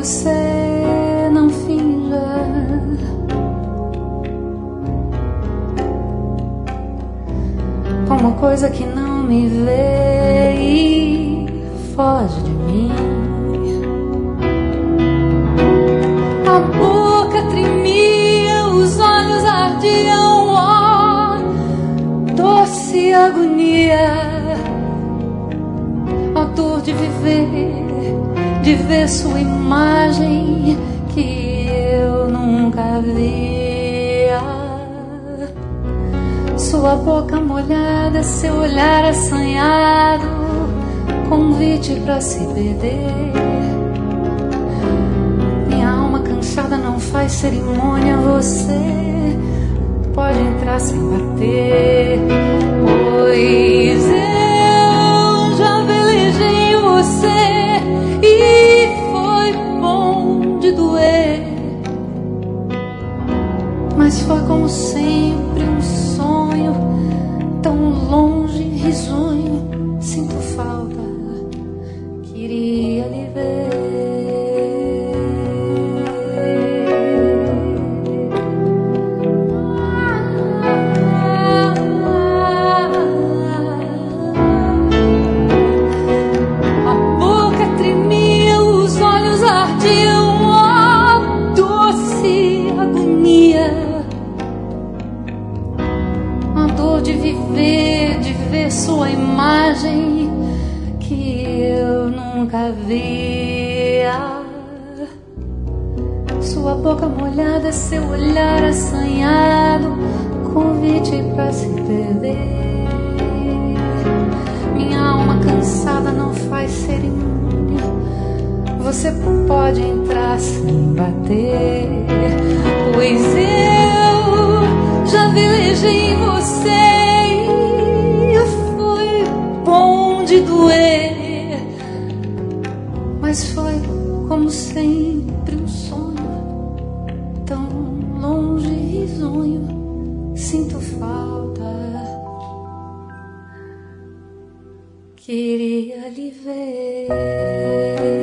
você não finja. Como coisa que não me vê e foge de mim. A boca tremia, os olhos ardiam, ó, doce agonia. A dor de viver, de ver sua imagem que eu nunca via. Sua boca molhada, seu olhar assanhado, convite pra se perder. Minha alma cansada não faz cerimônia, você pode entrar sem bater. Pois eu já velejei você e foi bom de doer, mas foi como sempre um sonho, tão longe, risonho. Sinto falta, queria lhe ver. A boca tremia, os olhos ardiam, ó, doce agonia. A dor de viver, de ver sua imagem que eu nunca via. Sua boca molhada, seu olhar assanhado, convite pra se perder. Minha alma cansada não faz cerimônia, você pode entrar sem bater. Pois eu já velejei você e foi bom de doer, mas foi como sempre um sonho, tão longe e risonho. Sinto falta, queria lhe ver.